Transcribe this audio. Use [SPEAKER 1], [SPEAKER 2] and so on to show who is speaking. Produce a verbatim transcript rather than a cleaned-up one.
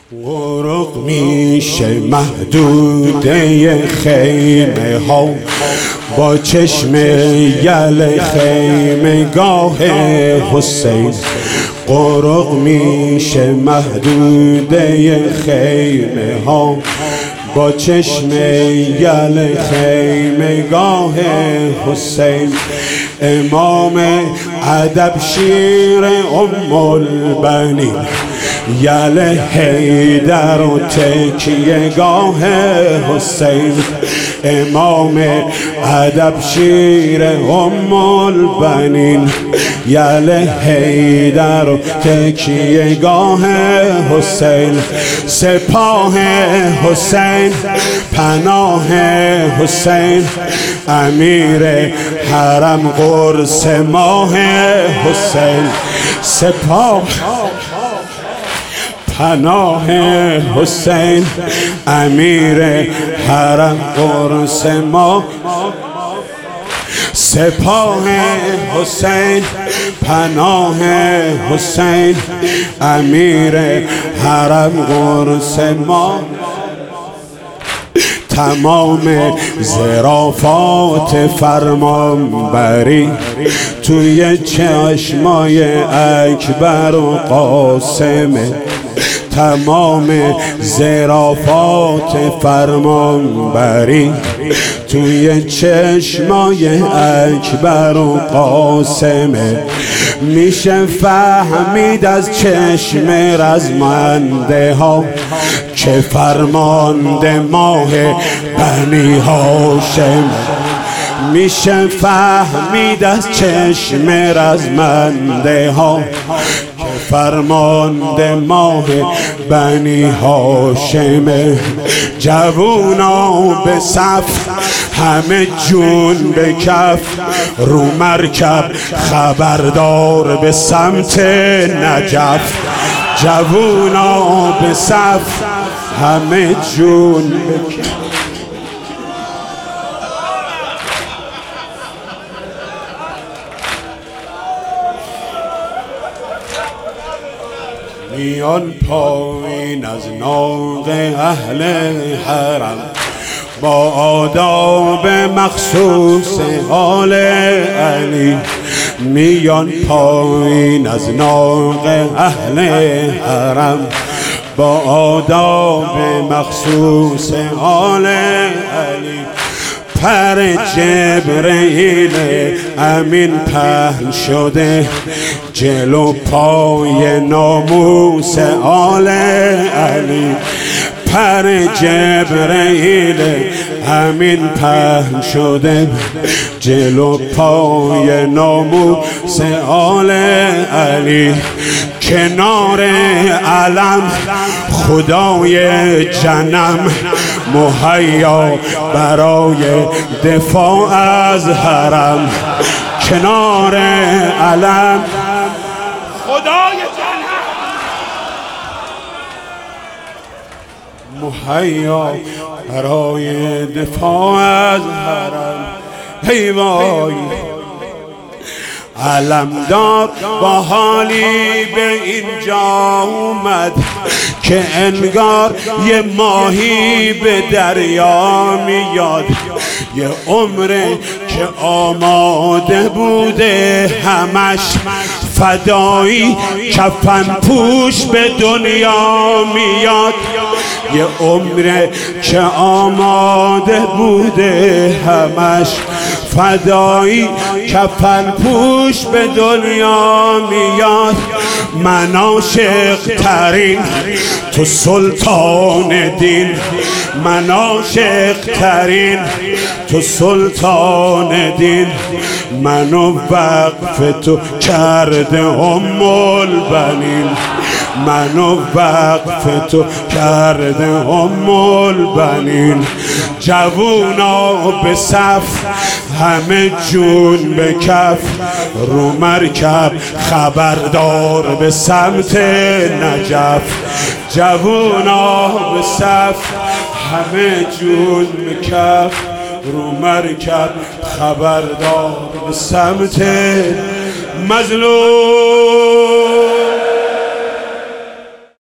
[SPEAKER 1] غرق میشه محدوده خیمه ها با چشم یل خیمه گاه حسین. غرق میشه محدوده خیمه ها با چشم یل خیمه گاه حسین. امام ادب شیر ام البنین یل حیدر و تکیه گاه حسین. امام ادب شیر ام البنین یل حیدر و تکیه گاه حسین. سپاه حسین پناه حسین امیر حرم قرص ماه حسین. سپاه پناه حسین امیر حرم قرص ماه. سپاه حسین پناه حسین امیر حرم قرص ماه. تمام ظرافات فرمانبری توی چشمای اکبر و قاسمه. تمام ظرافات فرمانبری توی چشمای اکبر و قاسمه. میشه فهمید از چشم رزمنده ها که فرمانده ماه بنی هاشم. میشه فهمید از چشم رزمنده ها که فرمانده ماه بنی هاشم. جوونا به صف همه جون به کف رو مرکب خبردار به سمت نجف. جوونا به صف همه جون به کف. میان پایین از ناق اهل حرم با آداب مخصوص آل علی. میان پایین از ناق اهل حرم با آداب مخصوص آل علی. پر جبرئیل امین پهن شده جلو پای ناموس آل علی. پر جبرئیل امین پهن شده جلو پای ناموس آل علی. کنار علم خدای جنم مهیا برای دفاع از حرم. کنار علم خدای جنم مهیا برای دفاع از حرم. هی وای علمدار با حالی به اینجا اومد که انگار یه ماهی به دریا میاد. یه عمره که آماده بوده همش فدایی کفن پوش به دنیا میاد. یه عمره که آماده بوده همش فدایی کفن پوش به دنیا میاد. من عاشق ترین تو سلطان دین، من عاشق ترین تو سلطان دین. منو وقف تو کرده ام البنین، منو وقف تو کرده ام البنین. جوونا به صف همه جون به کف رو مرکب خبردار به سمت نجف. جوونا به صف همه جون به کف رو مرکب خبردار به سمت مظلوم.